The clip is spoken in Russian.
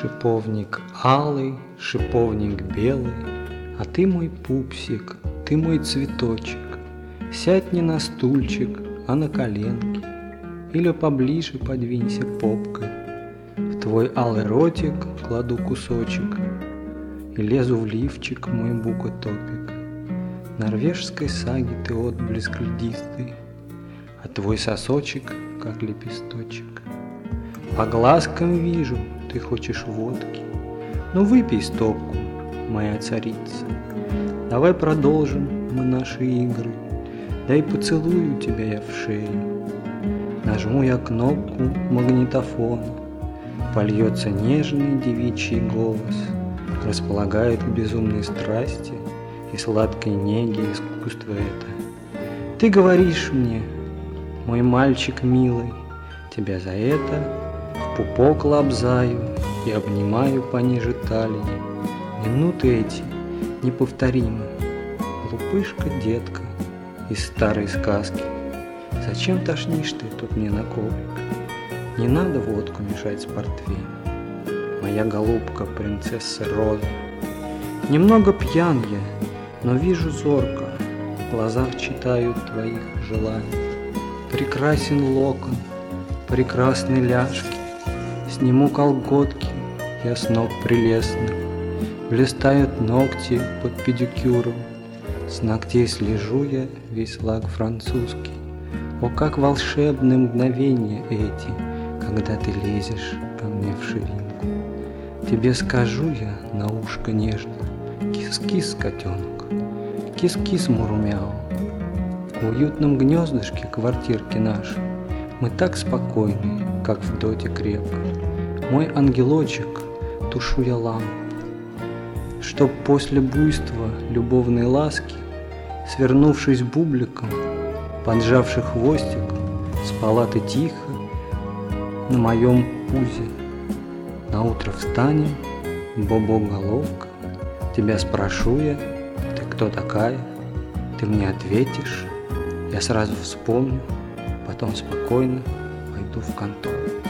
Шиповник алый, шиповник белый, а ты мой пупсик, ты мой цветочек. Сядь не на стульчик, а на коленки, или поближе подвинься попкой. В твой алый ротик кладу кусочек и лезу в лифчик мой букотопик. Норвежской саги ты отблеск льдистый, а твой сосочек, как лепесточек. По глазкам вижу, ты хочешь водки, ну выпей стопку, моя царица. Давай продолжим мы наши игры, дай поцелую тебя я в шею. Нажму я кнопку магнитофона, польется нежный девичий голос, располагает к безумной страсти и сладкой неге искусство это. Ты говоришь мне, мой мальчик милый, тебя за это в пупок лобзаю и обнимаю пониже талии. Минуты эти неповторимы, глупышка детка из старой сказки. Зачем тошнишь ты тут мне на коврик? Не надо водку мешать с портвейном, моя голубка, принцесса Роза. Немного пьян я, но вижу зорко, в глазах читаю твоих желаний. Прекрасен локон, прекрасны ляжки, сниму колготки я с ног прелестных, блистают ногти под педикюром, с ногтей слежу я весь лак французский. О, как волшебны мгновения эти, когда ты лезешь ко мне в ширинку. Тебе скажу я на ушко нежно: кис-кис, котенок, кис-кис, мурмяу. В уютном гнездышке квартирки нашей мы так спокойны, как в доте крепко. Мой ангелочек, тушу я лампу, чтоб после буйства любовной ласки, свернувшись бубликом, поджавший хвостик, спала ты тихо на моем пузе. Наутро встанем, бобо-головка, тебя спрошу я: ты кто такая? Ты мне ответишь, я сразу вспомню, потом спокойно пойду в контору.